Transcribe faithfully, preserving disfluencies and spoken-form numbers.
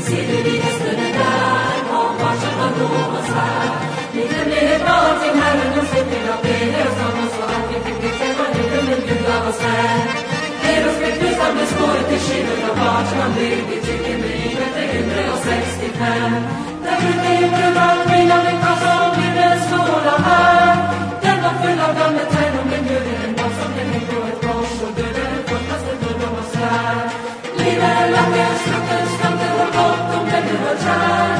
Ser du vid hästen där, och varsin var någons här. Livet blev bra till Herren och se till att det är lösan och så att vi fick det träffa lite med bjuda oss här. Er och spekulisar med spåret till skivor och vart man blir. Vi tycker med livet är hundra och sextiofem. Där brukar ju bröder mina lyckas som blir den snåla här. Den var full av gamla träd och blev bjuden en dag som hängde på ett kors och döden kortaste för dem och svär. Livet är långt, en strutten, slanten och gott om den du har kär.